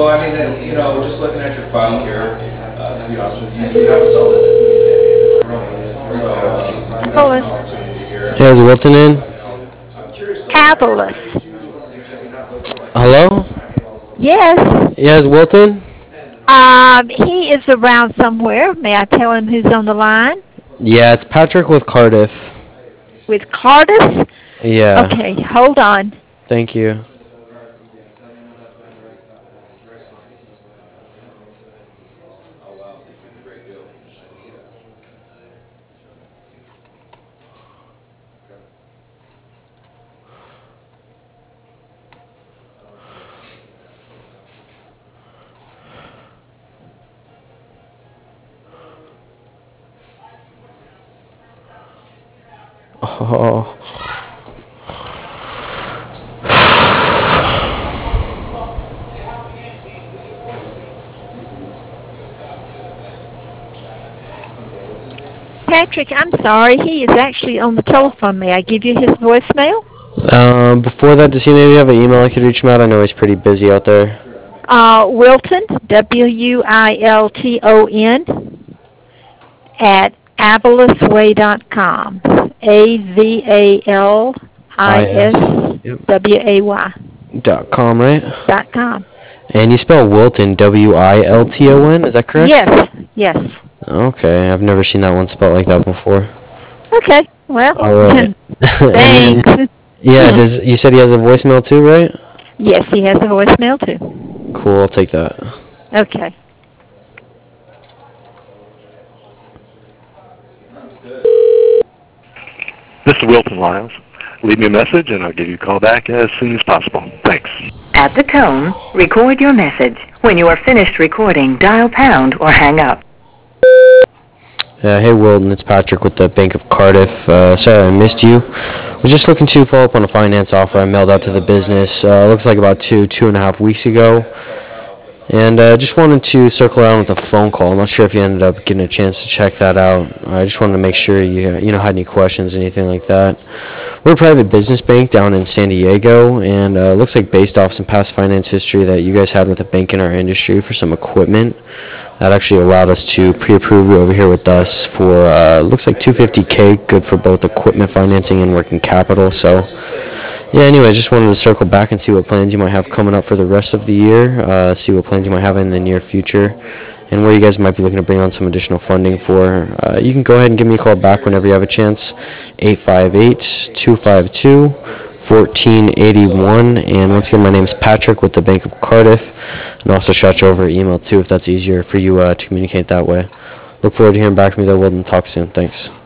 just looking at your file here, to be honest with you, you have a solid. Hey, is Wilton in? Fabulous. Hello? Yes. Yeah, is Wilton? He is around somewhere. May I tell him who's on the line? Yeah, it's Patrick with Cardiff. With Cardiff? Yeah, Okay, hold on. thank you. Oh. Patrick, I'm sorry. He is actually on the telephone. May I give you his voicemail? Before that, does he maybe have an email I could reach him at? I know he's pretty busy out there. Wilton, Wilton, at avalusway.com. Yep. AVALISWAY. .com, right? .com. And you spell Wilton, Wilton, is that correct? Yes, yes. Okay, I've never seen that one spelled like that before. Okay, well, Alright. thanks. Yeah, you said he has a voicemail too, right? Yes, he has a voicemail too. Cool, I'll take that. Okay. This is Wilton Lyles. Leave me a message and I'll give you a call back as soon as possible. Thanks. At the tone, record your message. When you are finished recording, dial pound or hang up. Hey Wilton, it's Patrick with the Bank of Cardiff. Sorry I missed you. Was just looking to follow up on a finance offer I mailed out to the business. Looks like about 2.5 weeks ago. And just wanted to circle around with a phone call. I'm not sure if you ended up getting a chance to check that out. I just wanted to make sure you had any questions, anything like that. We're a private business bank down in San Diego, and looks like based off some past finance history that you guys had with a bank in our industry for some equipment, that actually allowed us to pre-approve you over here with us for looks like $250K, good for both equipment financing and working capital. So yeah, anyway, just wanted to circle back and see what plans you might have coming up for the rest of the year, see what plans you might have in the near future, and where you guys might be looking to bring on some additional funding for. You can go ahead and give me a call back whenever you have a chance, 858-252-1481. And once again, my name is Patrick with the Bank of Cardiff, and also shot you over email too if that's easier for you to communicate that way. Look forward to hearing back from you though, Wilton. Talk soon. Thanks.